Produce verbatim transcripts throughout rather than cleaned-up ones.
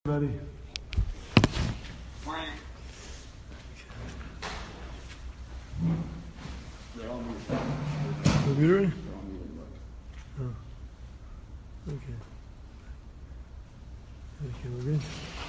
Ready? Computer? Oh. Okay. Okay, we're good.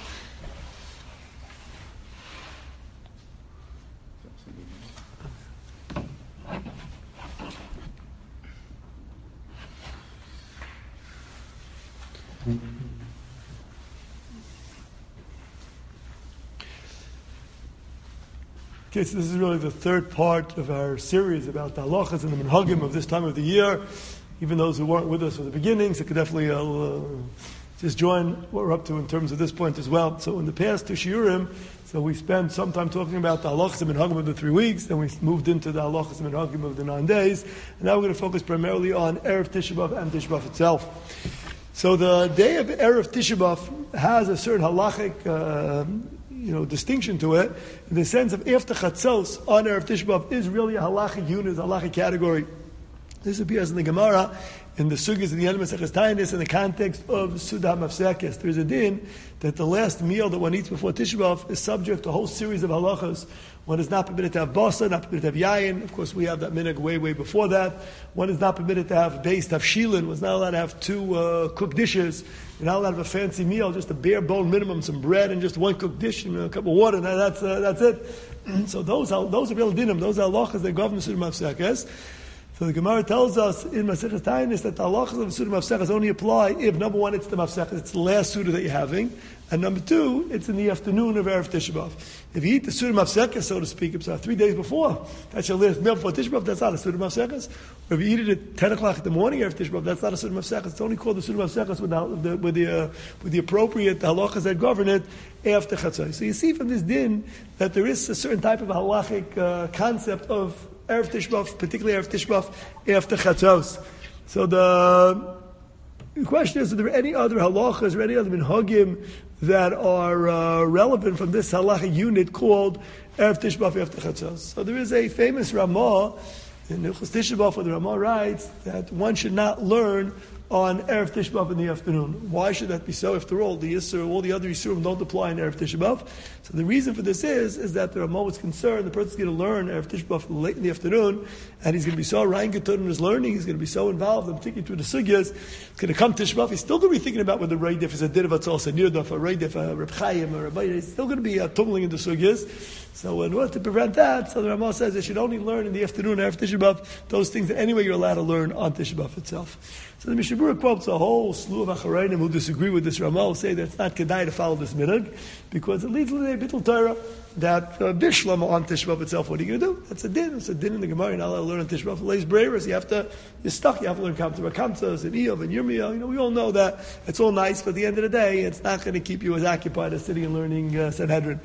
Okay, so this is really the third part of our series about the halachas and the minhagim of this time of the year. Even those who weren't with us from the beginning, so could definitely uh, just join what we're up to in terms of this point as well. So in the past two shiurim, so we spent some time talking about the halachas and minhagim of the three weeks, then we moved into the halachas and minhagim of the nine days, and now we're going to focus primarily on Erev Tisha B'Av and Tisha B'Av itself. So the day of Erev Tisha B'Av has a certain halachic uh, you know, distinction to it, in the sense of after Chatzos on Erev Tisha B'Av is really a halachic unit, a halachic category. This appears in the Gemara, in the Sugis and the end of Maseches Taanis, in the context of Sudah Mafsekes. There's a din that the last meal that one eats before Tisha B'Av is subject to a whole series of halachas. One is not permitted to have basa, not permitted to have yayin. Of course, we have that minhag way, way before that. One is not permitted to have beis tafshilin. Was not allowed to have two uh, cooked dishes. You're not allowed to have a fancy meal, just a bare bone minimum, some bread and just one cooked dish and a cup of water. And that's uh, that's it. So those are those are real dinim. Those are halachas that govern the Sudah Mafsekes. So the Gemara tells us in Maseches Taanis that the halachas of the Sudah Mafsekes only apply if, number one, it's the Mafsekes, it's the last Sudah that you're having, and number two, it's in the afternoon of Erev Tisha B'Av. If you eat the Sudah Mafsekes, so to speak, it's uh, three days before, that's your last meal before Tisha B'Av, that's not a Sudah Mafsekes. Or if you eat it at ten o'clock in the morning Erev Tisha B'Av, that's not a Sudah Mafsekes. It's only called the Sudah Mafsekes with the, with the, uh, with the appropriate halachas that govern it after Chatzos. So you see from this din that there is a certain type of halachic uh, concept of Erev Tisha B'Av, particularly Erev Tisha B'Av after Chatzos. So the question is, are there any other halachas or any other minhagim that are uh, relevant from this halacha unit called Erev Tisha B'Av after Chatzos? So there is a famous Ramah in Hilchos Tisha B'Av where the Ramah writes that one should not learn on Erev Tisha B'Av in the afternoon. Why should that be so? After all, the Yisur, all the other Yisurim don't apply in Erev Tisha B'Av. So the reason for this is, is that the Ramah was concerned the person's going to learn Erev Tisha B'Av late in the afternoon, and he's going to be so reingeton in his learning, he's going to be so involved in particularly through the sugyas, it's going to come Tisha B'Av, he's still going to be thinking about whether Reidif is a Din of Atzos, a Nirdaf, a Reidif, a Reb Chaim, or a Bayit. He's still going to be uh, tumbling into sugyas. So in order to prevent that, so the Ramah says they should only learn in the afternoon Erev Tisha B'Av those things that anyway you're allowed to learn on Tisha B'Av itself. So the Mishnah Berurah quotes a whole slew of Acharayim who disagree with this Ramah, who say that it's not kedai to follow this minhag, because it leads to the Bittul Torah, that uh, Bishlam on Tisha B'Av itself, what are you going to do? That's a din. It's a din in the Gemara. You're not allowed to learn on Tisha B'Av. Lays Breivers, you have to, you're stuck. You have to learn Kamta Kamtas and Eov and Yirmiyah. You know, we all know that it's all nice, but at the end of the day, it's not going to keep you as occupied as sitting and learning uh, Sanhedrin.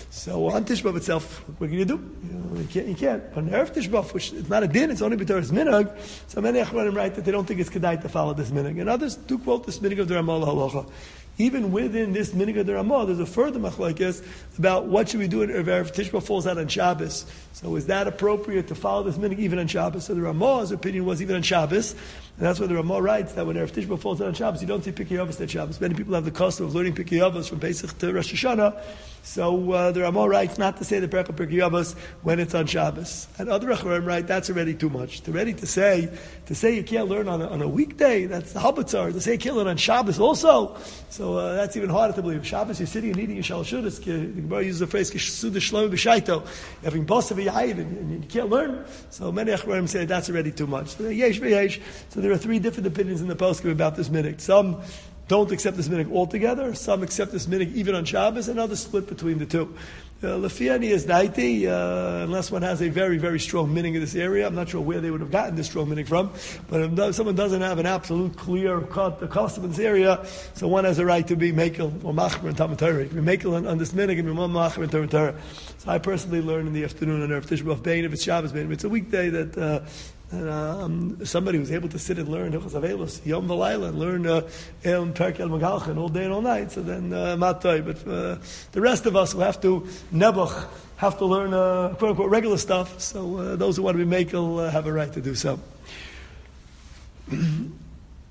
So on Tisha B'Av itself, what can you do? You, know, you can't. You can't. On Erev Tisha B'Av, which it's not a din, it's only b'Torah's minhag. So many Achronim write that they don't think it's kedai to follow this minhag, and others do quote this minhag of the Ramah halacha. Even within this minhag of the Ramah, there's a further machlokes about what should we do if Erev Tisha B'Av falls out on Shabbos. So is that appropriate to follow this minhag even on Shabbos? So the Ramah's opinion was even on Shabbos, and that's why the Ramah writes that when Erev Tisha B'Av falls out on Shabbos, you don't say Pirkei Avos at Shabbos. Many people have the custom of learning Pirkei Avos from Pesach to Rosh Hashanah. So uh, the Ramah writes not to say the Perek of Pirkei Avos when it's on Shabbos. And other Acharim write that's already too much. To ready to say to say you can't learn on a, on a weekday, that's the Habatzar. To say you can't learn on Shabbos also, so uh, that's even harder to believe. Shabbos, you're sitting and eating your shalshudas. The Gemara uses the phrase "Kishsudah Shloim B'Shaito," having boss of a yayin, and you can't learn. So many Acharim say that's already too much. So, yesh v'yesh. So there are three different opinions in the poskim about this minhag. Some don't accept this minhag altogether. Some accept this minhag even on Shabbos, and others split between the two. Lefiani is daiti, uh, unless one has a very, very strong minhag in this area. I'm not sure where they would have gotten this strong minhag from, but if someone doesn't have an absolute clear cut the custom in this area, so one has a right to be mekel or machmer and Talmud Torah. Be mekel on, on this minhag and be one machmer and Talmud Torah. So I personally learn in the afternoon on Erev Tisha B'Av Bein if it's Shabbos Bein. If it's a weekday that uh, And, um, somebody was able to sit and learn Hilchos Avelos, Yom V'Layla, and learn uh, El Perek El Megalchen all day and all night. So then, uh, Matay. But uh, the rest of us who have to nebuch have to learn uh, quote unquote regular stuff. So uh, those who want to be makel uh, have a right to do so.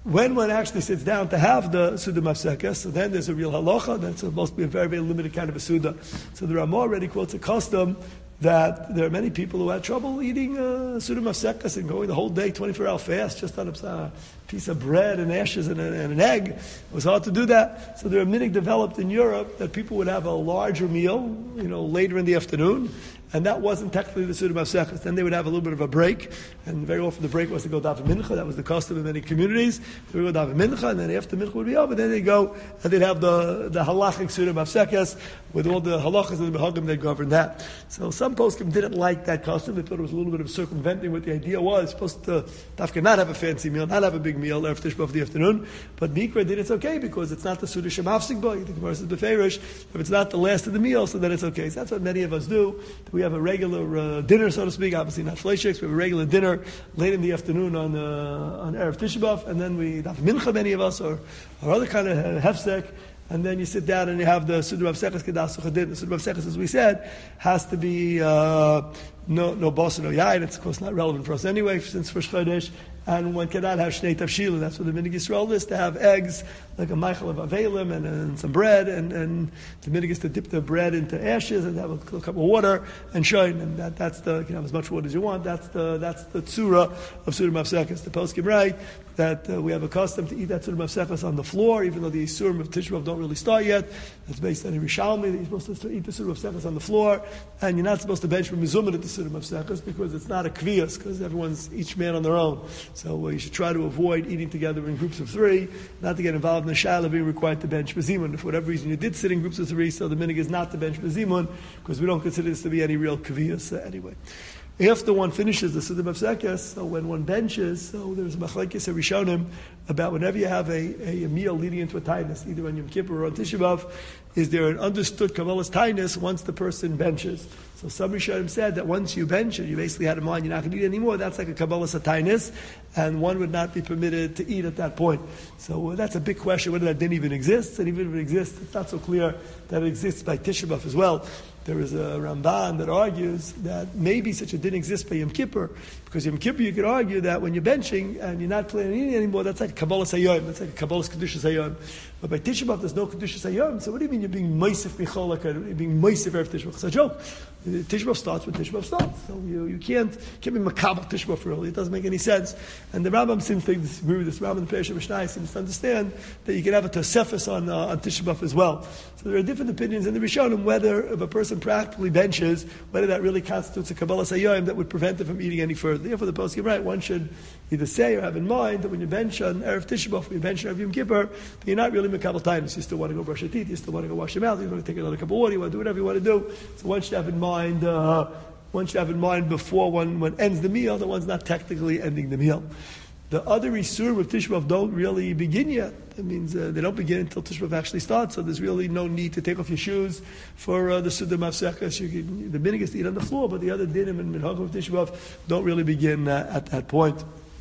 When one actually sits down to have the Suda Mafsekes, so then there's a real halacha, that's supposed to be a very, very limited kind of a Suda. So the Ramah already quotes a custom that there are many people who had trouble eating uh, Suda Mafsekes and going the whole day, twenty-four hour fast, just on a piece of bread and ashes and, a, and an egg. It was hard to do that. So there are minig developed in Europe that people would have a larger meal, you know, later in the afternoon, and that wasn't technically the Suda Mafsekes. Then they would have a little bit of a break, and very often the break was to go daven mincha. That was the custom in many communities. They would go daven mincha, and then after mincha would be over, then they go and they'd have the, the halachic Suda Mafsekes with all the halachas and the behagim that govern that. So some poskim didn't like that custom. They thought it was a little bit of circumventing what the idea was. Supposed to dafka not have a fancy meal, not have a big meal after Tishba of the afternoon. But Mikra did it's okay because it's not the Suda Shemafsik Bo. The Gemara says beferish. If it's not the last of the meal, so then it's okay. So that's what many of us do. We have a regular uh, dinner, so to speak. Obviously not fleishiks. We have a regular dinner late in the afternoon on uh, on Erev Tisha B'Av, and then we have mincha. Many of us, or or other kind of hefsek. And then you sit down and you have the Suda Mafsekes Kedas Uchadin. The Suda Mafsekes, as we said, has to be uh, no no boss, no yain. It's of course not relevant for us anyway, since for Chodesh. And one cannot have Shnei Tavshila. That's what the Minig Yisrael is, to have eggs, like a Michael of Avelim, and, and some bread, and, and the Minig is to dip the bread into ashes and have a little cup of water and shine. And that, that's the, you can have as much water as you want. That's the that's the tzura of Suda Mafsekes. The poskim write that uh, we have a custom to eat that Suda Mafsekes on the floor, even though the Yisurim of Tisha B'Av don't really start yet. It's based on a Rishalmi that you're supposed to eat the Suda Mafsekes on the floor, and you're not supposed to bench for Mizumah at the Suda Mafsekes because it's not a kviyas, because everyone's each man on their own. So uh, you should try to avoid eating together in groups of three, not to get involved in the shaila being required to bench Bezimun. If for whatever reason you did sit in groups of three, so the minig is not to bench Bezimun, because we don't consider this to be any real kviyas uh, anyway. After one finishes the Suda Mafsekes, so when one benches, so there's a machlekes Rishonim about whenever you have a, a meal leading into a tainus, either on Yom Kippur or on Tisha B'Av, is there an understood Kabbalah's tainus once the person benches? So some Rishonim said that once you bench and you basically had in mind you're not going to eat anymore, that's like a Kabbalah's tainus, and one would not be permitted to eat at that point. So uh, that's a big question whether that didn't even exist, and even if it exists, it's not so clear that it exists by Tisha B'Av as well. There is a Ramban that argues that maybe such a didn't exist by Yom Kippur, because Yom Kippur you could argue that when you're benching and you're not planning on eating anymore, that's like Kabbalah's Hayom, that's like Kabbalah's Kedushas Hayom. But by Tisha B'Av there's no Kedushas Hayom, so what do you mean you're being Meisif Michalak, you're being Meisif Erev Tisha B'Av? It's a joke. Tisha B'Av starts when Tisha B'Av starts. So you, you can't, can't be Makabal Tisha B'Av really, it doesn't make any sense. And the Rambam seems to disagree with this. Rambam and the Perish of Mishnah seems to understand that you can have a Tosefes on, uh, on Tisha B'Av as well. So there are different opinions in the Rishonim whether if a person practically benches, whether that really constitutes a Kabbalah Sayyim that would prevent him from eating any further. Therefore, the poskim right, one should either say or have in mind that when you bench on Erev Tisha B'Av, when you bench on Erev Yom Kippur, that you're not really Mekabel Tainus. You still want to go brush your teeth, you still want to go wash your mouth, you want to take another cup of water, you want to do whatever you want to do. So one should have in mind, uh, one should have in mind before one, one ends the meal that one's not technically ending the meal. The other Isur of Tisha B'Av don't really begin yet. That means uh, they don't begin until Tisha B'Av actually starts, so there's really no need to take off your shoes for uh, the Suda Mafsekes. The minig is to eat on the floor, but the other dinim and minhagim of Tisha B'Av don't really begin uh, at that point.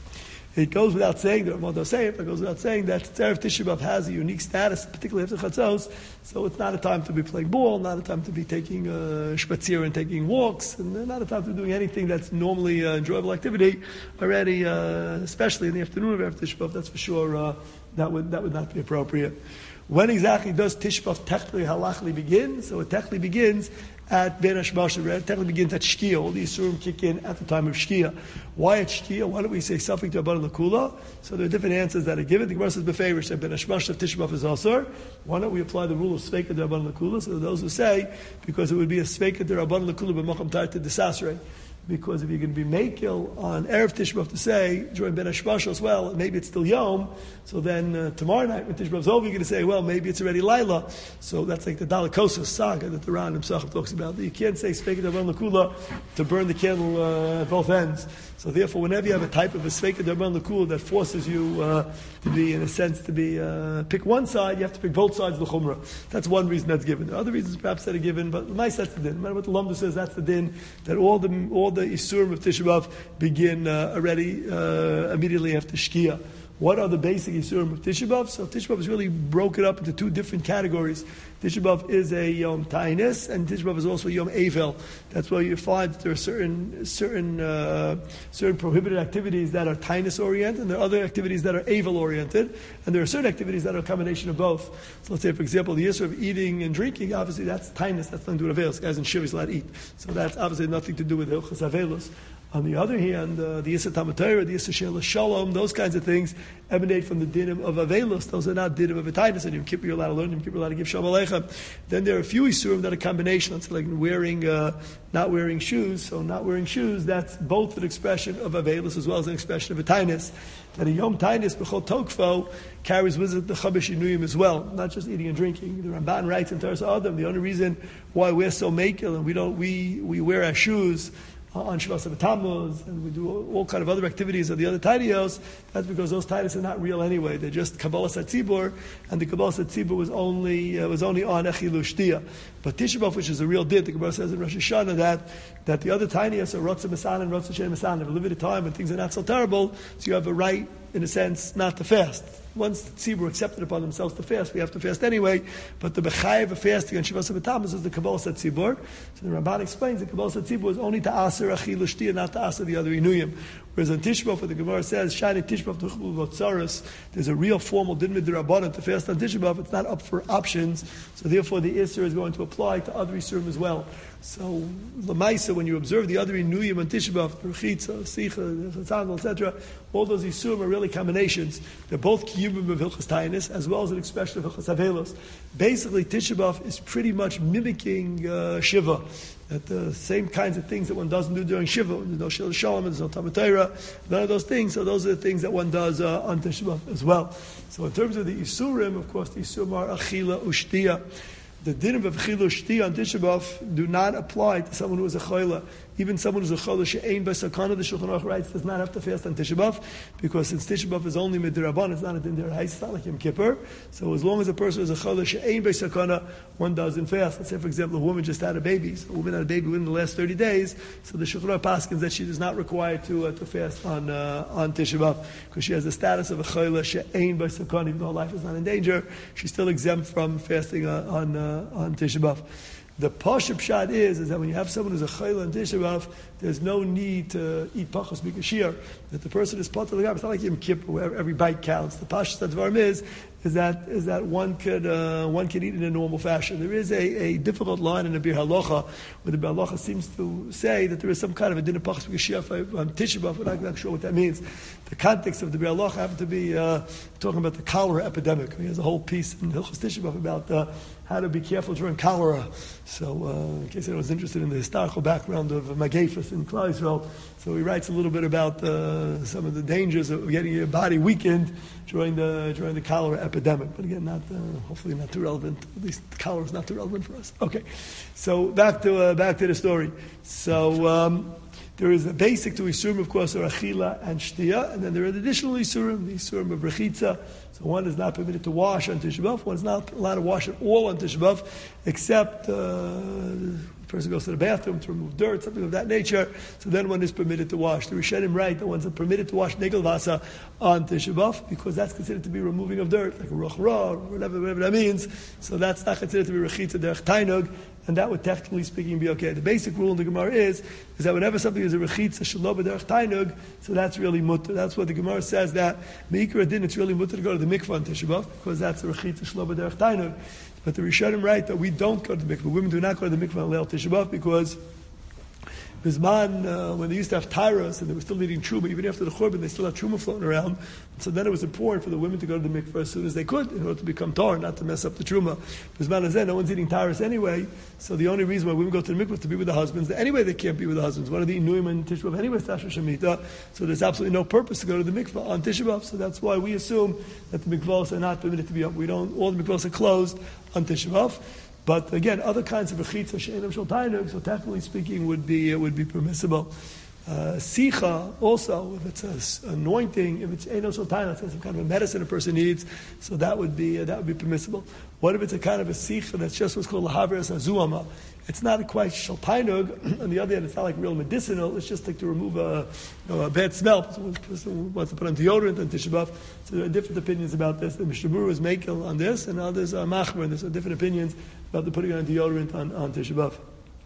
It goes without saying, the Ramah does say it, but it goes without saying that Erev Tisha B'Av has a unique status, particularly after Chatzos, so it's not a time to be playing ball, not a time to be taking uh, spazier and taking walks, and not a time to be doing anything that's normally uh, enjoyable activity already, uh, especially in the afternoon of Erev Tisha B'Av, that's for sure, uh, that would that would not be appropriate. When exactly does Tisha B'Av technically halachically begin? So it technically begins at Ben Hashmash, it technically begins at Shkia. All the Yisurim kick in at the time of Shkia. Why at Shkia? Why don't we say something to Abban Lakula? So there are different answers that are given. The Gemara says Beferish that Ben Hashmash of Tisha B'Av is also. Why don't we apply the rule of Sveika to Abban Lakula? So those who say, because it would be a Sveika to Abban Lakula b'macham tar to disasrei. Because if you're going to be makil on Erev Tisha B'Av to say, during Ben Hashmash as well, maybe it's still Yom, so then uh, tomorrow night when Tisha B'Av's over, you're going to say, well, maybe it's already Laila. So that's like the Dalakosas saga that the Ran himself talks about. You can't say, Sveika D'Rabban L'Kula, to burn the candle uh, at both ends. So therefore, whenever you have a type of a Sveika D'Rabban L'Kula that forces you uh, to be, in a sense, to be, uh, pick one side, you have to pick both sides of the Chumrah. That's one reason that's given. There are other reasons perhaps that are given, but my that's the din. No matter what the Lamda says, that's the din, that all the, all the Isurim of Tisha B'Av begin uh, already uh, immediately after Shkia. what are the basic Yisurim of Tisha B'Av? So Tisha B'Av is really broken up into two different categories. Tisha B'Av is a Yom Tainus, and Tisha B'Av is also Yom Avel. That's why you find that there are certain certain uh, certain prohibited activities that are Tainus oriented, and there are other activities that are Avel oriented, and there are certain activities that are a combination of both. So let's say, for example, the issue of eating and drinking, obviously that's Tainus, that's nothing to do with Avelos. Guys in Shiva is allowed to eat. So that's obviously nothing to do with Hilchos Avelos. On the other hand, uh, the Yisra Talmud Torah, the Yisra Shel Shalom, those kinds of things emanate from the dinim of Avelos. Those are not dinim of Atainus. And Yom Kippur, you're allowed to learn. Yom Kippur, you're allowed to give Shalom Aleichem. Then there are a few Yisurim that are combinations, like wearing, uh, not wearing shoes. So not wearing shoes, that's both an expression of Avelos as well as an expression of Atainus. That a Yom Tainus, B'chol Tokfo, carries with it the Chabesh Inuyim as well, not just eating and drinking. The Ramban writes in Teres Adam, the only reason why we're so makil and we don't, we, we wear our shoes on Shavas Tammuz, and we do all, all kind of other activities of the other Tainiyos, that's because those Tainiyos are not real anyway. They're just Kabbalah Satzibur, and the Kabbalah Satzibur was only uh, was only on Echilu Shtia. But Tisha B'Av, which is a real din, the Gemara says in Rosh Hashanah that, that the other Tainiyos are Rotzah Mesan and Rotzah Shem Mesan. They live at a time when things are not so terrible, so you have a right, in a sense, not to fast. Once the Tzibur accepted upon themselves to fast, we have to fast anyway. But the Bechayev of fasting on Shavas Tammuz is the Kabbalah Satzibur. So the Ramban explains the Kabbalah Satzibur is only to Aser Achilu Shtia, not to Aser the other Inuyim. Whereas on Tisha B'Av, the Gemara says, Shani Tisha B'Av Tuchlu Votzaros, there's a real formal din midrabanan to fast on Tisha B'Av. It's not up for options, so therefore the Isser is going to apply to other Isurim as well. So, Lamaisa, when you observe the other Inuyim on Tisha B'Av, Rechitza, Sicha, Chatzandal, et cetera, all those Isurim are really combinations. They're both Kiyubim of Hilchos Tainus, as well as an expression of Hilchos Avelos. Basically, Tisha B'Av is pretty much mimicking uh, Shiva. That the same kinds of things that one doesn't do during Shiva, there's no Shel Shalom, there's no Talmud Torah, none of those things. So those are the things that one does uh, on Tisha B'Av as well. So in terms of the Isurim, of course, the Isurim are Achila Ushtia. The din of Achila Ushtia on Tisha B'Av do not apply to someone who is a Chayla. Even someone who's a Chayla she'ein b'sakana, the Shulchan Aruch writes, does not have to fast on Tisha B'Av, because since Tisha B'Av is only midrabanan, it's not a din deraisa, it's not like Yom Kippur. So as long as a person is a Chayla she'ein b'sakana, one doesn't fast. Let's say, for example, a woman just had a baby. So a woman had a baby within the last thirty days, so the Shulchan Aruch paskins that she is not required to uh, to fast on uh, on Tisha B'Av, because she has the status of a Chayla she'ein b'sakana, even though her life is not in danger, she's still exempt from fasting uh, on uh, on Tisha B'Av. The Pashup Pshat is, is that when you have someone who's a Chayla and Tisha B'Av, there's no need to eat Pachos Mikashir. That the person is part of the Gab. It's not like Yom Kippur where every bite counts. The Pashup Dvarim is, is that is that one could uh, one could eat in a normal fashion. There is a, a difficult line in the Bir Halacha where the Bir Halacha seems to say that there is some kind of a din of Pachos Mikashir on Tisha B'Av. We're not exactly sure what that means. The context of the Bir Halacha happened to be uh, talking about the cholera epidemic. He has a whole piece in Hilchos Tisha B'Av about uh, how to be careful during cholera. So, uh, in case anyone's interested in the historical background of Magefus in Klal Yisrael, so he writes a little bit about uh, some of the dangers of getting your body weakened during the during the cholera epidemic. But again, not uh, hopefully not too relevant. At least the cholera is not too relevant for us. Okay, so back to uh, back to the story. So. Um, There is a basic to Isurim, of course, are Achila and Shtia, and then there are additional Isurim, the Isurim of Rechitza. So one is not permitted to wash on Tisha B'Av, one is not allowed to wash at all on Tisha B'Av, except uh, the person goes to the bathroom to remove dirt, something of that nature, so then one is permitted to wash. The Rishonim write that one's permitted to wash Negel Vasa on Tisha B'Av, because that's considered to be removing of dirt, like a Ruch Ra, or whatever, whatever that means. So that's not considered to be Rechitza Derech Tainug, and that would technically speaking be okay. The basic rule in the Gemara is, is that whenever something is a rechitza shelo b'derech tainug, so that's really mutter. That's what the Gemara says, that meikra din, it's really mutter to go to the mikvah on Tisha B'Av, because that's a rechitza shelo b'derech tainug. But the Rishonim write that we don't go to the mikvah. Women do not go to the mikvah on Leil Tisha B'Av, because Bisman, uh, when they used to have tyros and they were still eating truma, even after the churban, they still had truma floating around. So then it was important for the women to go to the mikveh as soon as they could in order to become tar, not to mess up the truma. Bisman is then, no one's eating tyros anyway, so the only reason why women go to the mikveh is to be with the husbands. Anyway, they can't be with the husbands. One of the Inuyim and Tisha B'Av anyway is Tasha Shemitah, so there's absolutely no purpose to go to the mikveh on Tisha B'Av. So that's why we assume that the mikvahs are not permitted to be up. We don't, all the mikvahs are closed on Tisha B'Av. But again, other kinds of rechitza she'enam shel tainug, so technically speaking, would be uh, would be permissible. Uh, Sicha, also, if it's an anointing, if it's Eino Sultan, it's some kind of a medicine a person needs, so that would be uh, that would be permissible. What if it's a kind of a Sicha that's just what's called Lahaveres Azuama? It's not quite Shaltainug. On the other hand, it's not like real medicinal. It's just like to remove a, you know, a bad smell. So a person wants to put on deodorant on Tisha B'Av. So there are different opinions about this. The Mishnah Berurah is Mekel on this, and others are Machmer. There's different opinions about the putting on deodorant on, on Tisha B'Av.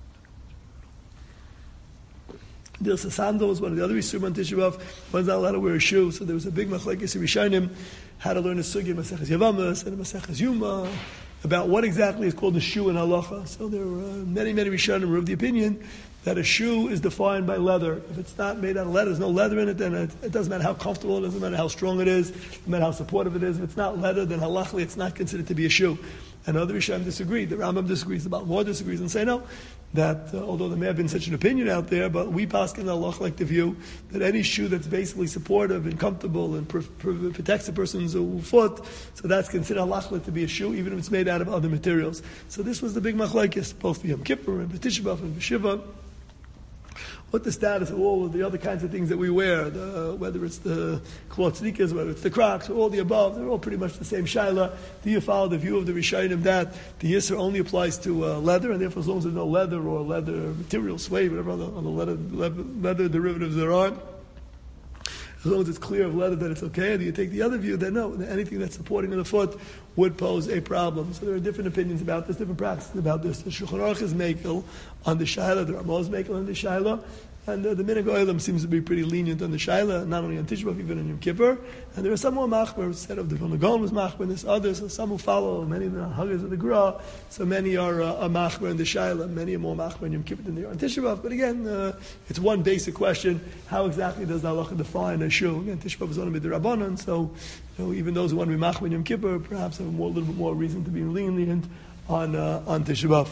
There's a sandal was one of the other Yisurim on Tisha B'Av. One's not allowed to wear a shoe, so there was a big machlekes in Rishonim how to learn a sugi in Maseches Yavamas and Maseches Yuma about what exactly is called a shoe in halacha. So there are uh, many, many Rishonim who have the opinion that a shoe is defined by leather. If it's not made out of leather, there's no leather in it, then it, it doesn't matter how comfortable it is, it doesn't matter how strong it is, it doesn't matter how supportive it is. If it's not leather, then halachically it's not considered to be a shoe. And other Rishonim disagree. The Rambam disagrees, the Baal Mor disagrees, and say no, that uh, although there may have been such an opinion out there, but we paskin halach like the view that any shoe that's basically supportive and comfortable and pr- pr- protects a person's foot, so that's considered halach to be a shoe, even if it's made out of other materials. So this was the big machlekes, both Yom Kippur and B'Tisha B'Av and B'Shiva. What the status of all of the other kinds of things that we wear, the, whether it's the cloth sneakers, whether it's the Crocs, or all the above, they're all pretty much the same shaila. Do you follow the view of the Rishonim that the Yisr only applies to uh, leather, and therefore as long as there's no leather or leather material, suede, whatever other, other leather, leather, leather derivatives there are, as long as it's clear of leather that it's okay? Do you take the other view that no, anything that's supporting on the foot would pose a problem? So there are different opinions about this, different practices about this. The Shulchan Aruch is mekel on the shaila, the Ramah is mekel on the shaila, and uh, the Minhag Olam seems to be pretty lenient on the shaila, not only on Tisha B'Av, even on Yom Kippur. And there are some more machmer, instead of the Vilna Gaon was machmer, and there's others, so some who follow, many of the Haggis of the Gra, so many are uh, a machmer in the shaila, many are more machmer in Yom Kippur than they are on Tisha B'Av. But again, uh, it's one basic question: how exactly does the halacha define a shoe? Again, Tisha B'Av is only b'derabbanan, so you know, even those who want to be machmer in Yom Kippur perhaps have a more, little bit more reason to be lenient on uh, on Tisha B'Av.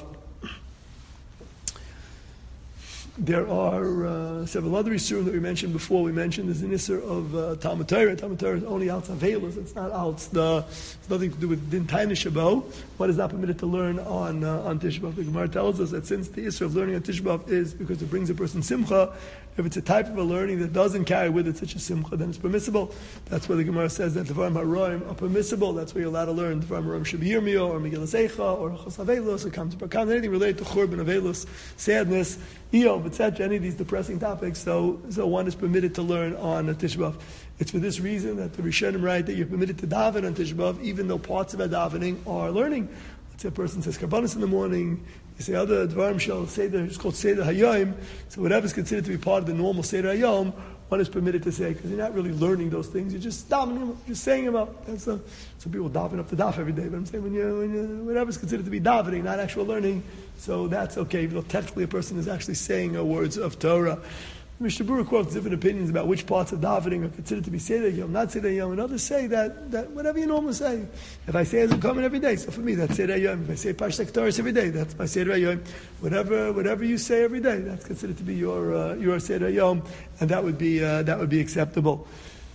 There are uh, several other isurim that we mentioned before. We mentioned there's an isur of uh, Talmud Torah. Talmud Torah is only out Avelos. It's not out the. It's nothing to do with Din Taina Shabo. What is not permitted to learn on uh, on Tisha B'Av? The Gemara tells us that since the isur of learning on Tisha B'Av is because it brings a person simcha, if it's a type of a learning that doesn't carry with it such a simcha, then it's permissible. That's why the Gemara says that Devarim Haroim are permissible. That's why you're allowed to learn Devarim Haroim Shabir Mio or Megillas Eicha or Chos Avelos or Kam Tzipakam, anything related to Churban Avelos, sadness, Eov, et cetera, any of these depressing topics, so so one is permitted to learn on a Tisha B'Av. It's for this reason that the Rishonim write that you're permitted to daven on Tisha B'Av, even though parts of our davening are learning. Let's say a person says Karbanos in the morning, you say other Dvarim Shal Seder, it's called Seder Hayom, so whatever is considered to be part of the normal Seder Hayom, one is permitted to say, because you're not really learning those things, you're just davening them, just saying them out. That's a, some people daven up the daf every day, but I'm saying when you, when you, whatever is considered to be davening, not actual learning, so that's okay, even though technically a person is actually saying uh, words of Torah. Mishnah Berurah quotes different opinions about which parts of davening are considered to be Seder Yom, not Seder Yom, and others say that, that whatever you normally say. If I say as I'm coming every day, so for me that's Seder Yom. If I say Parshas Torah every day, that's my Seder Yom. Whatever whatever you say every day, that's considered to be your uh, your Seder Yom, and that would be uh, that would be acceptable.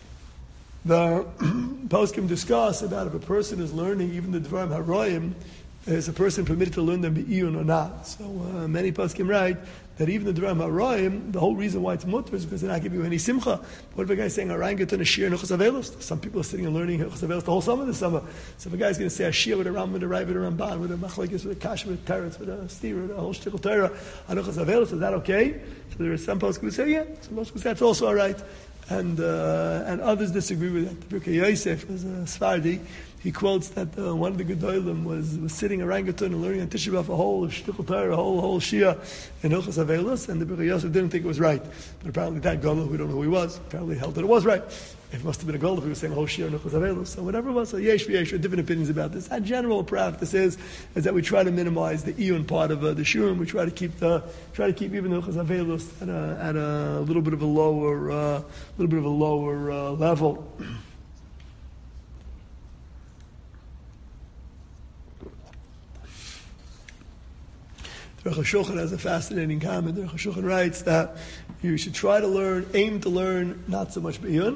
The poskim discuss about if a person is learning even the Dvarim Haroim, is a person permitted to learn them be'iyun or not? So uh, many poskim write that even the Dvarim Haroim, the whole reason why it's mutter is because they're not giving you any simcha. What if a guy's saying Arangat and a shir and Chos Avelos? Some people are sitting and learning Chos Avelos the whole summer this summer. So if a guy's going to say a shir with a Ram, with a Rai, with a Ramban, with a Machlekes, with a Kash, with a Teretz, with a Steer, with a whole shtickle Torah on Chos Avelos, is that okay? So there are some poskim who say, yeah, some poskim say that's also all right. And uh, and others disagree with that. The Birkei Yosef is a Sfardi. He quotes that uh, one of the Gedolim was, was sitting orangutan and learning on Tisha B'Av a whole shtickle Torah, a whole whole Shia in Hilchos Avelos, and the Birkei Yosef didn't think it was right. But apparently that Gadol, we don't know who he was, apparently held that it was right. It must have been a Gadol if he was saying a whole Shia in Hilchos Avelos. So whatever it was, so yesh v'yesh, different opinions about this. Our general practice is is that we try to minimize the iyun part of uh, the shurim. We try to keep the try to keep even the Hilchos Avelos at a at a little bit of a lower uh, little bit of a lower uh, level. The Rosh Hashanah has a fascinating comment. The Rosh Hashanah writes that you should try to learn, aim to learn, not so much b'iyun,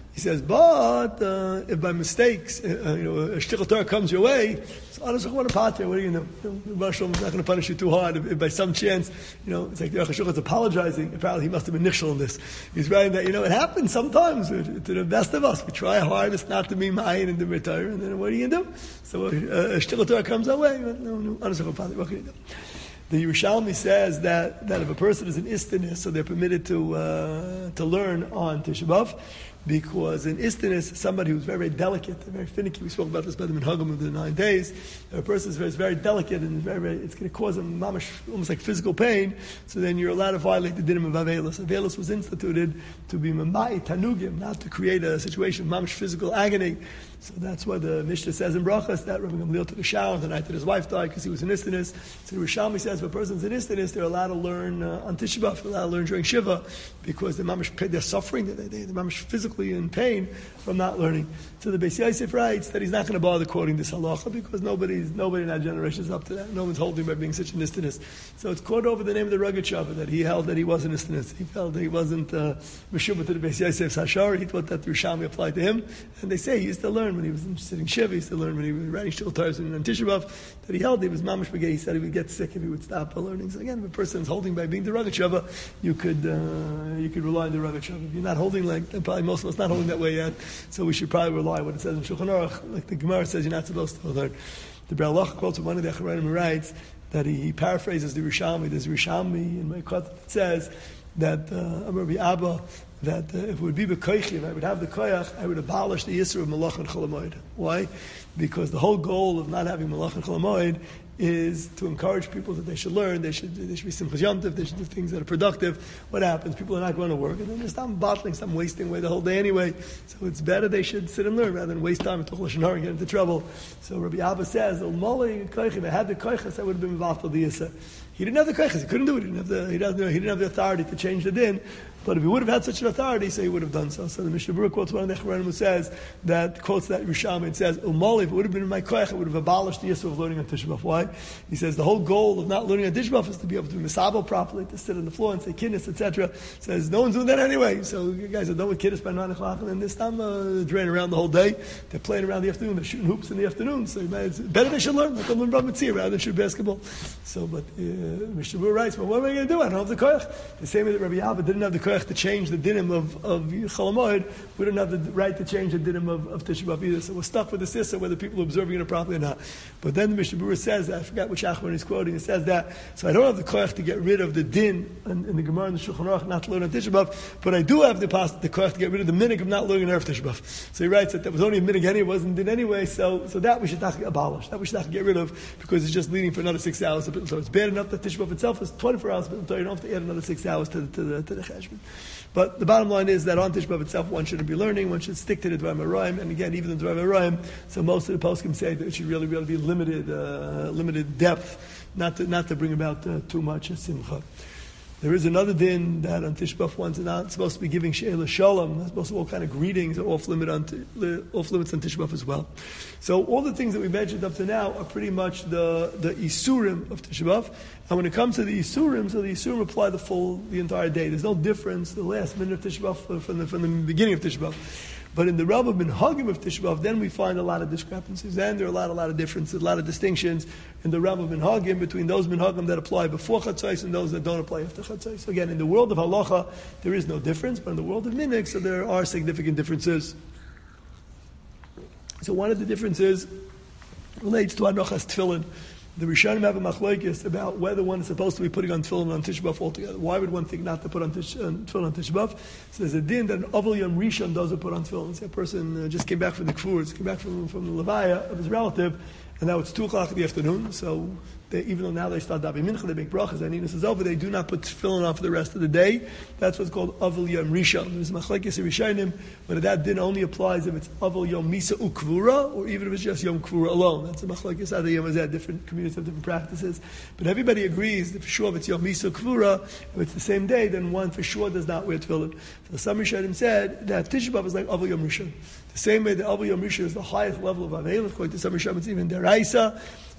He says, but uh, if by mistakes, uh, you know, a shtickle Torah comes your way, so I don't want to pat what are you going to do? The Rosh Hashanah is not going to punish you too hard. If, if by some chance, you know, it's like the Rosh Hashanah is apologizing. Apparently, he must have been nichshel in this. He's writing that, you know, it happens sometimes to, to the best of us. We try our hardest not to be ma'ayin in the retire, and then what are you going to do? So uh, a shtickle Torah comes our way. No, no, what can you do? The Yerushalmi says that, that if a person is an istanis, so they're permitted to uh, to learn on Tisha B'Av, because in istanis, somebody who's very, very delicate, very finicky, we spoke about this by the Minhagim of the nine days, if a person is very, very delicate and very, very, it's going to cause them mamash, almost like physical pain, so then you're allowed to violate the dinim of Avelis. Avelis was instituted to be mamai tanugim, not to create a situation of mamash physical agony. So that's why the Mishnah says in Brachas that Rabbi Gamliel took a shower the night that his wife died because he was an istanis. So the Rishalmi says if a person's an istanis, they're allowed to learn uh, on Tisha B'Av, they're allowed to learn during Shiva because they're mamash, they're suffering, they're, they're mamash physically in pain from not learning. So the Beis Yosef writes that he's not going to bother quoting this halacha because nobody's nobody in that generation is up to that. No one's holding by being such an istanis. So it's quoted over the name of the Rugged Shabbat that he held that he was an istanis. He felt that he wasn't uh, meshubah to the Beis Yosef's hashar. He thought that the Rishalmi applied to him, and they say he used to learn when he was sitting shiva, he used to learn when he was writing shul Torahs and on Tisha B'Av, that he held, he was mamash begay. He said he would get sick if he would stop learning. So again, if a person is holding by being the Rugged Shava, you could uh, you could rely on the Rugged Shava. If you're not holding like, probably most of us not holding that way yet, so we should probably rely on what it says in Shulchan Aruch, like the Gemara says you're not supposed to learn. The Be'er Halacha quotes one of the Acharonim who writes that he, he paraphrases the Rishalmi. There's Rishalmi in my Kot that says that uh, Rabbi Abba, that uh, if it would be b'koichi, if I would have the koyach, I would abolish the yisur of malach and chol hamoed. Why? Because the whole goal of not having malach and chol hamoed is to encourage people that they should learn, they should they should be simchas yomtiv, they should do things that are productive. What happens? People are not going to work, and then they stop bottling, stop wasting away the whole day anyway. So it's better they should sit and learn rather than waste time and talk lashon hara and get into trouble. So Rabbi Abba says, "Ulmali koichi, if I had the koichas, I would have been involved with the yisur." He didn't have the koichas; he couldn't do it. He didn't have the he doesn't he didn't have the authority to change the din. But if he would have had such an authority, so he would have done so. So the Mishnah Berurah quotes one of the Acharonim who says that quotes that Rishalmi and says, "Umali, if it would have been in my koich, I would have abolished the yisur of learning on Tisha B'Av." Why? He says the whole goal of not learning on Tisha B'Av is to be able to be misabel properly, to sit on the floor and say kiddush, et cetera. Says no one's doing that anyway. So you guys are done with kiddush by nine o'clock, and then this time uh, drain around the whole day. They're playing around the afternoon. They're shooting hoops in the afternoon. So it's better they should learn. Let them learn Bava Metzia rather than shoot basketball. So, but uh, Mishnah Berurah writes, "Well, what am I going to do? I don't have the koich." The same way that Rabbi Abba didn't have the koich to change the dinim of, of Chol HaMoed, we don't have the right to change the dinim of, of Tisha B'Av either. So we're stuck with the sissa, whether people are observing it properly or not. But then the Mishnah Berurah says, I forgot which Achron he's quoting, it says that, so I don't have the koich to get rid of the din in, in the Gemara and the Shulchan Aruch not to learn on Tisha B'Av, but I do have the, the koich to get rid of the minig of not learning on Erev Tisha B'Av. So he writes that there was only a minig anyway, it wasn't din anyway, so, so that we should not abolish, that we should not get rid of, because it's just leading for another six hours. So it's bad enough that Tisha B'Av itself is twenty-four hours, but you don't have to add another six hours to, to the, to the cheshbon. But the bottom line is that on Tisha B'Av itself, one shouldn't be learning, one should stick to the Dvarim HaRaim, and again, even the Dvarim HaRaim, so most of the poskim say that it should really, really be limited, uh, limited depth, not to, not to bring about uh, too much simcha. There is another din that on Tisha B'Av one's not supposed to be giving she'ela shalom. That's supposed to be all kind of greetings are off limit on off limits on Tisha B'Av as well. So all the things that we mentioned up to now are pretty much the the isurim of Tisha B'Av. And when it comes to the isurim, so the isurim apply the full the entire day. There's no difference the last minute of Tisha B'Av from the from the beginning of Tisha B'Av. But in the Rabbah Minhagim of Tisha B'Av, then we find a lot of discrepancies. Then there are a lot, a lot of differences, a lot of distinctions in the Rabbah Minhagim between those Minhagim that apply before Chatzos and those that don't apply after Chatzos. So again, in the world of Halacha, there is no difference, but in the world of Minig, so there are significant differences. So one of the differences relates to Anochas Tefillin. The Rishonim have a machlokes about whether one is supposed to be putting on tefillin on Tisha B'Av altogether. Why would one think not to put on tish, uh, tefillin on Tisha B'Av? So there's a din that an Ovel Yom Rishon doesn't put on tefillin. So a person uh, just came back from the Kfurs, came back from, from the Levaya of his relative, and now it's two o'clock in the afternoon, so they, even though now they start Davi Mincha, they make brachas, and Inus is over, they do not put tefillin on for the rest of the day. That's what's called Ovel Yom Rishon. There's machlokes Rishonim, but that din only applies if it's Ovel Yom Misa Ukvura, or even if it's just Yom Kvura alone. That's a machlokes Adai Yom Hazeh. Different communities have different practices. But everybody agrees that for sure if it's Yom Misa Ukvura, if it's the same day, then one for sure does not wear tefillin. So some Rishonim said that Tisha B'Av is like Ovel Yom Rishon. The same way that Ovel Yom Rishon is the highest level of Aveil, according to some Rishonim, it's even Deraisa.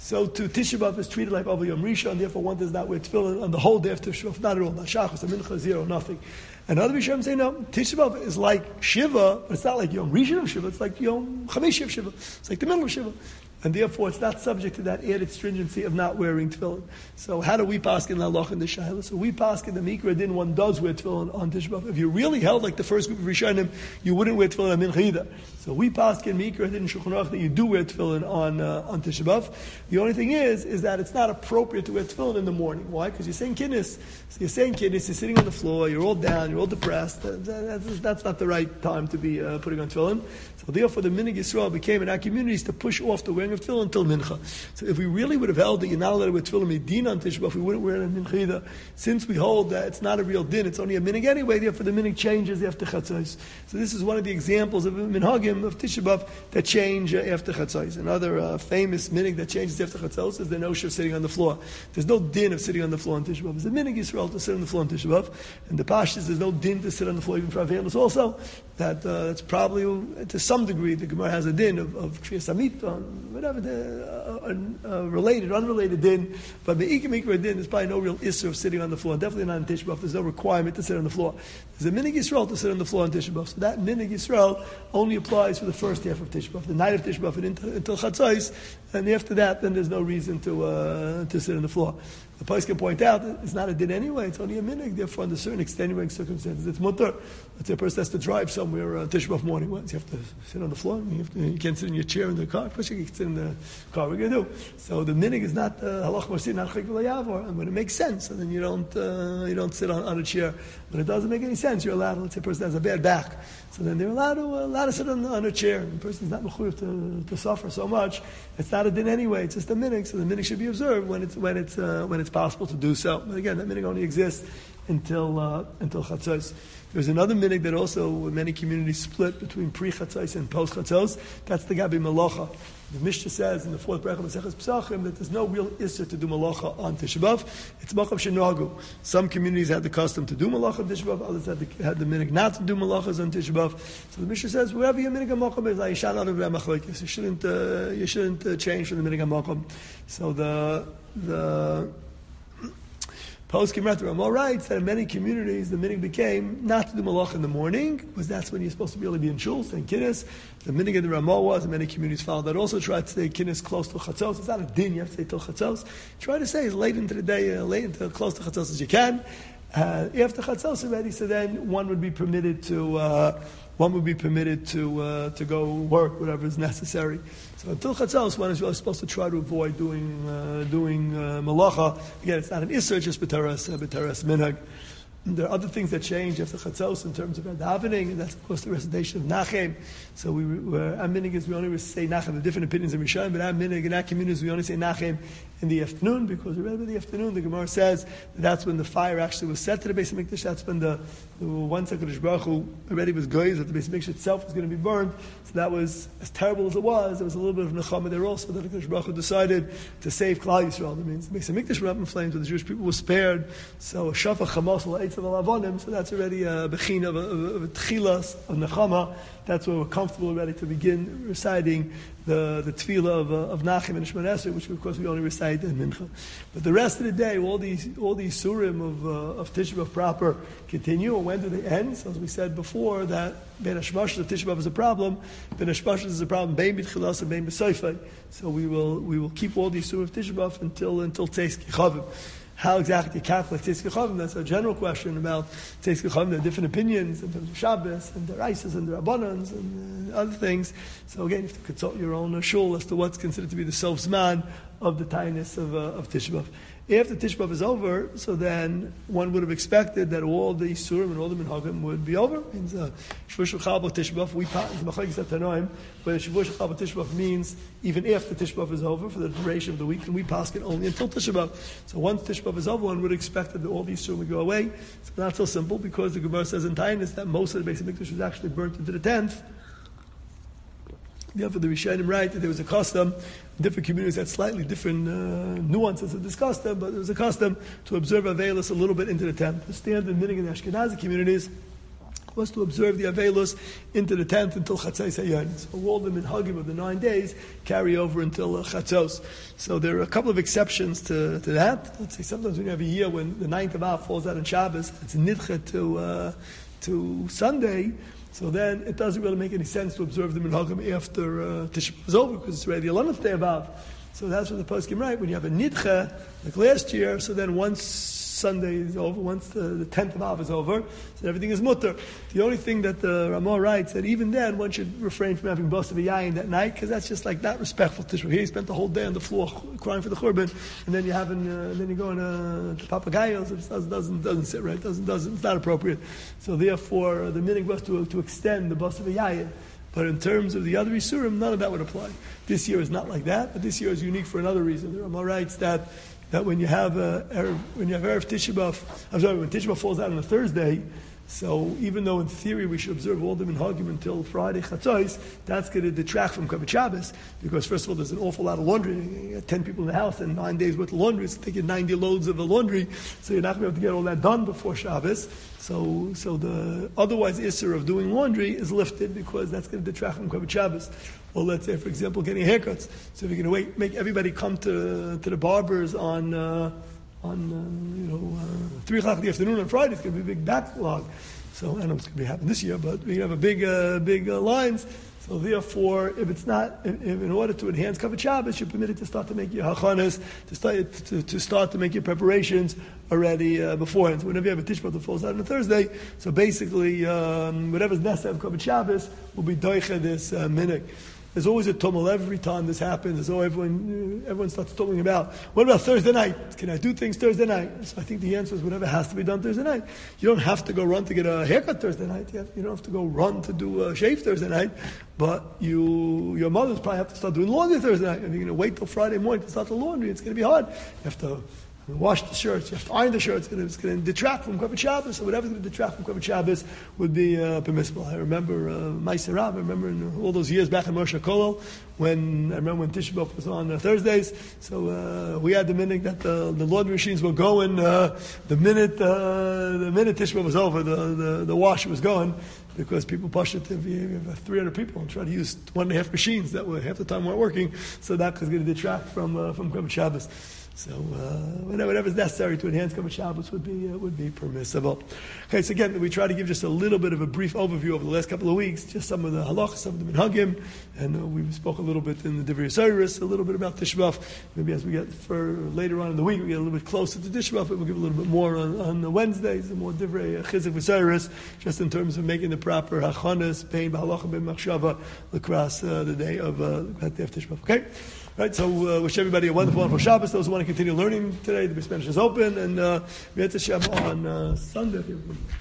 So to Tisha B'Av is treated like Avos Yom Rishon, and therefore one does not wear tefillin on the whole day of Tisha B'Av, not at all, not Shachos, Mincha, zero, nothing. And other Rishonim say, no, Tisha B'Av is like Shiva, but it's not like Yom Rishon of Shiva, it's like Yom Chamishi of Shiva. It's like the middle of Shiva. And therefore, it's not subject to that added stringency of not wearing tefillin. So how do we paskin the halacha in the shayla? So we paskin the mikra din, one does wear tefillin on Tisha B'Av. If you really held like the first group of Rishonim, you wouldn't wear tefillin on Mincha either. So we paskin mikra din Shulchan Aruch that you do wear tefillin on uh, on Tisha B'Av. The only thing is, is that it's not appropriate to wear tefillin in the morning. Why? Because you're saying kiddush. So you're saying kiddush, you're sitting on the floor, you're all down, you're all depressed. That, that, that's, that's not the right time to be uh, putting on tefillin. So therefore, the Minhag Yisrael became in our communities to push off the wearing of tefillin until Mincha. So if we really would have held that you're not allowed to wear tefillin medina on Tisha B'Av, we wouldn't wear it on Mincha either. Since we hold that it's not a real din, it's only a minhag anyway, therefore the minhag changes after Chatzos. So this is one of the examples of minhagim of Tisha B'Av that change uh, after Chatzos. Another uh, famous minhag that changes after Chatzos is the notion of sitting on the floor. There's no din of sitting on the floor on Tisha B'Av. There's a minhag Yisrael to sit on the floor on Tisha B'Av. And the Pashtus, there's no din to sit on the floor even for Avelis also. That uh, it's probably, uh, to some degree, the Gemara has a din of, of Kriyas Amit, on whatever, the, uh, uh, related, unrelated din. But the Ikam Ikra din, there's probably no real issue of sitting on the floor. Definitely not in Tisha B'Av. There's no requirement to sit on the floor. There's a minhag Yisrael to sit on the floor on Tisha B'Av. So that minhag Yisrael only applies for the first half of Tisha B'Av, the night of Tisha B'Av until, until Chatzos, and after that, then there's no reason to uh, to sit on the floor. The place can point out that it's not a din anyway, it's only a minhag, therefore under certain extenuating circumstances it's mutter. Let's say a person has to drive somewhere on uh, Tisha B'Av morning. What? You have to sit on the floor? You, have to, you can't sit in your chair in the car? Of course you can sit in the car. What are you going to do? So the minhag is not halach marsin, not chayk v'layavor, and when it makes sense, and then you don't uh, you don't sit on, on a chair. When it doesn't make any sense, you're allowed, let's say a person has a bad back, so then they're allowed to, uh, allowed to sit on, on a chair. And the person's not mechuyev to, to suffer so much. It's not a din anyway, it's just a minhag, so the minhag should be observed when it's, when it's, uh, when it's possible to do so. But again, that minhag only exists until uh, until Chatzos. There's another minhag that also many communities split between pre-Chatzos and post-Chatzos. That's the Gabi Malacha. The Mishnah says in the fourth bracha of Maseches Pesachim that there's no real issur to do malacha on Tisha B'Av. It's makam shenagu. Some communities had the custom to do malacha on Tisha B'Av. Others had the, had the minhag not to do malachas on Tisha B'Av. So the Mishnah says wherever your minhag makam is, like, you shouldn't uh, you shouldn't uh, change from the minhag makam. So the the Post Ramal writes that in many communities the minhag became not to do malach in the morning, because that's when you're supposed to really be in shul, saying kiddush. The minhag of the Ramal was, and many communities followed that. Also tried to say kiddush close to chatzos. It's not a din; you have to say till chatzos. Try to say as late into the day, uh, late into close to chatzos as you can. Uh, after chatzos already, so then one would be permitted to. Uh, One would be permitted to uh, to go work, whatever is necessary. So until Chatzos, one is really supposed to try to avoid doing uh, doing uh, malacha. Again, it's not an isser, just b'teres uh, b'teres minhag. There are other things that change after Chatzos in terms of our davening, and that's of course the recitation of Nachem. So we, we're, our minhag is we only say Nachem. There are different opinions in Rishon, but our minhag in our communities we only say Nachem in the afternoon, because we read about the afternoon. The Gemara says that that's when the fire actually was set to the Beis Hamikdash. That's when the, the once HaKadosh Baruch Hu already was goyz that the Beis Hamikdash itself was going to be burned. So that was, as terrible as it was, there was a little bit of nechama there also, that HaKadosh Baruch Hu decided to save Klal Yisrael. That means the Beis Hamikdash went up in flames, but the Jewish people were spared. So Shafach Chamos L'Eitzav Al-Avonim, so that's already a bechina of a, of a tchilas of nechama. That's where we're comfortable already to begin reciting the, the tefillah of, uh, of Nachem and Shemon Esrei, which of course we only recite in Mincha. But the rest of the day, all these all these surim of, uh, of Tisha B'Av proper continue, and when do they end? So as we said before, that Ben Hashmashas of Tisha B'Av is a problem, Ben Hashmashas is a problem, Bein B'tchilas and Bein B'Seifei. So we will we will keep all these surim of Tisha B'Av until until Teis Kichavim. How exactly you calculate Teis Kechavim? That's a general question about Teis Kechavim. There are different opinions in terms of Shabbos and the Reises and the Rabbanans and uh, other things. So again, you have to consult your own uh, shul as to what's considered to be the self zman of the tainus of, uh, of Tisha B'Av. After Tisha B'Av is over, so then one would have expected that all the Isurim and all the Minhagim would be over. It means Shavuot Shechal Tisha B'Av, we pass the Machlekes Tanoim, but Shavuot Shechal Tisha B'Av means even after Tisha B'Av is over, for the duration of the week, and we pass it only until Tisha B'Av. So once Tisha B'Av is over, one would have expected that all the Isurim would go away. It's not so simple, because the Gemara says in Tainus that most of the Beis Hamikdash was actually burnt into the tenth. Therefore, the Rishonim write that there was a custom. Different communities had slightly different uh, nuances of this custom, but there was a custom to observe Avelis a little bit into the tenth. The standard minhag in the Ashkenazi communities was to observe the Avelos into the tenth until Chatzos Hayon. So all the minhagim of the nine days carry over until uh, Chatzos. So there are a couple of exceptions to, to that. Let's say sometimes when you have a year when the ninth of Av falls out on Shabbos, it's nidcha to uh, to Sunday. So then it doesn't really make any sense to observe the minhagim after uh, Tisha B'Av is over because it's already the eleventh day of Av. So that's what the poskim write. When you have a nidcha like last year, so then once Sunday is over, once the, the tenth of Av is over, so everything is mutter. The only thing that the Ramah writes that even then one should refrain from having bas v'yayin that night because that's just like not respectful to Tishrei. Here you spent the whole day on the floor crying for the churban, and then you having, uh, and then you going uh, to papagayos. It doesn't, doesn't doesn't sit right. Doesn't doesn't it's not appropriate. So therefore, uh, the minhag was to to extend the bas v'yayin. But in terms of the other Isurim, none of that would apply. This year is not like that, but this year is unique for another reason. The Ramah writes that that when you have a Erev, when you have Erev Tisha B'Av, I'm sorry, when Tisha B'Av falls out on a Thursday, so even though in theory we should observe all the minhagim until Friday Chatzos, that's going to detract from Kavod Shabbos, because first of all there's an awful lot of laundry. You got ten people in the house and nine days worth of laundry. It's taking ninety loads of the laundry, so you're not going to be able to get all that done before Shabbos. So, so the otherwise Isser of doing laundry is lifted because that's going to detract from Kavod Shabbos. Or let's say, for example, getting haircuts. So if you're going to wait, make everybody come to to the barbers on uh, on uh, you know uh, three o'clock in the afternoon on Friday, it's going to be a big backlog. So I don't know what's going to be happening this year, but we have a big uh, big uh, lines. So therefore, if it's not, if, if in order to enhance Kavod Shabbos, you're permitted to start to make your hachanas, to start to, to start to make your preparations already uh, beforehand. So whenever you have a Tisha B'Av that falls out on a Thursday, so basically um, whatever's necessary of Kavod Shabbos will be doicha this uh, minhag. There's always a tumult every time this happens. There's always everyone, everyone starts talking about, what about Thursday night? Can I do things Thursday night? So I think the answer is whatever has to be done Thursday night. You don't have to go run to get a haircut Thursday night. You, have, you don't have to go run to do a shave Thursday night. But you, your mothers probably have to start doing laundry Thursday night. If you're going to wait till Friday morning to start the laundry, it's going to be hard. You have to wash the shirts, you have to iron the shirts, it's going to, it's going to detract from Kavod Shabbos, so whatever's going to detract from Kavod Shabbos would be uh, permissible. I remember uh, Ma'aser Rav, I remember in all those years back in Moshe Kollel, when I remember when Tisha B'Av was on uh, Thursdays, so uh, we had the minute that the, the laundry machines were going, uh, the minute uh, the minute Tisha B'Av was over, the, the, the washer was going, because people push it if you have three hundred people and try to use one and a half machines that were half the time weren't working, so that was going to detract from uh, from Kavod Shabbos. So uh, whatever is necessary to enhance Kavod Shabbos would be uh, would be permissible. Okay, so again, we try to give just a little bit of a brief overview over the last couple of weeks, just some of the halachas, some of the minhagim, and uh, we spoke a little bit in the Divrei Yisraelis, a little bit about Tisha B'Av. Maybe as we get for later on in the week, we get a little bit closer to Tisha B'Av, but we'll give a little bit more on, on the Wednesdays, and more Divrei Chizuk Yisraelis, just in terms of making the proper hachanas, pain, b'halacha, b'machshava, across uh, the day of uh, the day of Tisha B'Av. Okay. Right, so uh, wish everybody a wonderful, wonderful Shabbos. Those who want to continue learning today, the Bris Medish is open, and uh, we had to Shem on uh, Sunday.